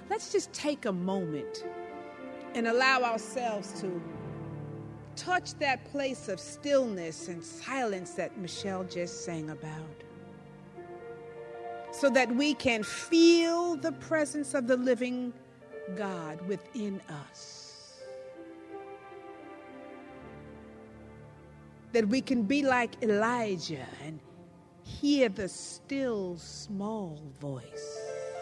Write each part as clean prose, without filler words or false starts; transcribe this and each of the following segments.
let's just take a moment and allow ourselves to touch that place of stillness and silence that Michelle just sang about, so that we can feel the presence of the living God within us. That we can be like Elijah and hear the still small voice.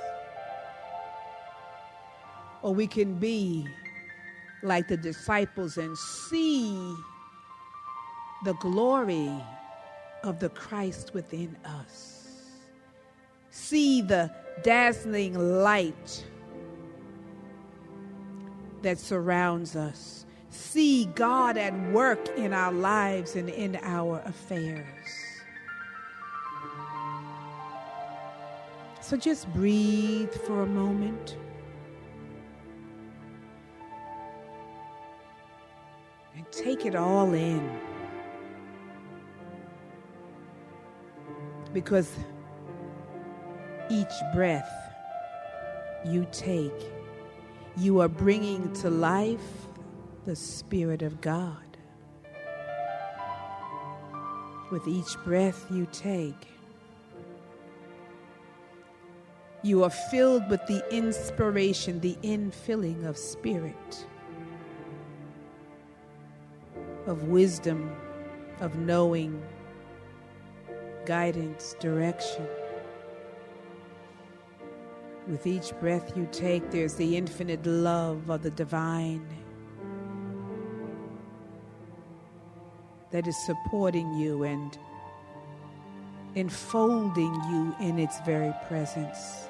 Or we can be like the disciples and see the glory of the Christ within us. See the dazzling light that surrounds us. See God at work in our lives and in our affairs. So just breathe for a moment. And take it all in. Because each breath you take, you are bringing to life the Spirit of God. With each breath you take, you are filled with the inspiration, the infilling of Spirit, of wisdom, of knowing, guidance, direction. With each breath you take, there's the infinite love of the divine that is supporting you and enfolding you in its very presence.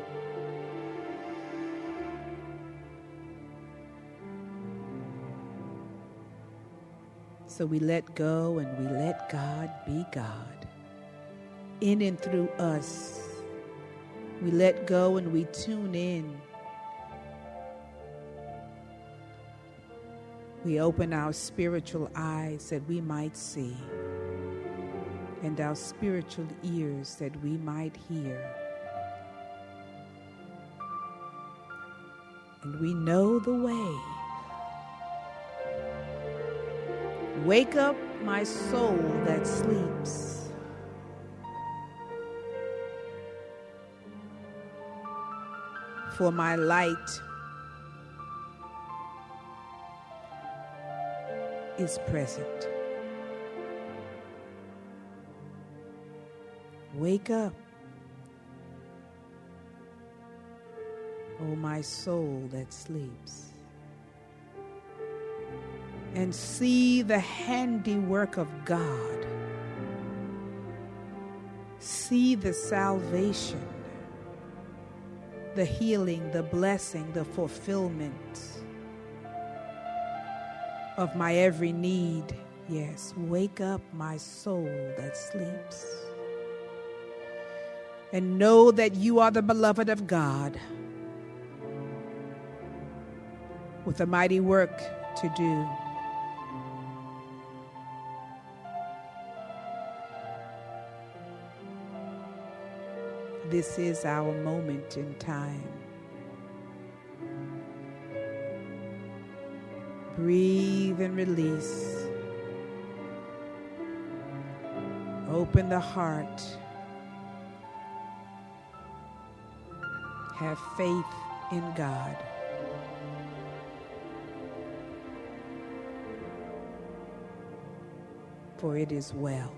So we let go and we let God be God in and through us. We let go and we tune in. We open our spiritual eyes that we might see, and our spiritual ears that we might hear. And we know the way. Wake up, my soul that sleeps. For my light is present. Wake up, O my soul that sleeps, and see the handiwork of God. See the salvation, the healing, the blessing, the fulfillment of my every need. Yes, wake up, my soul that sleeps. And know that you are the beloved of God with a mighty work to do. This is our moment in time. Breathe and release. Open the heart. Have faith in God. For it is well.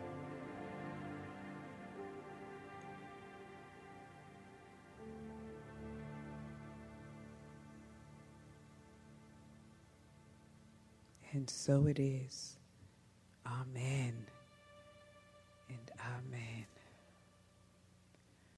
And so it is. Amen and amen.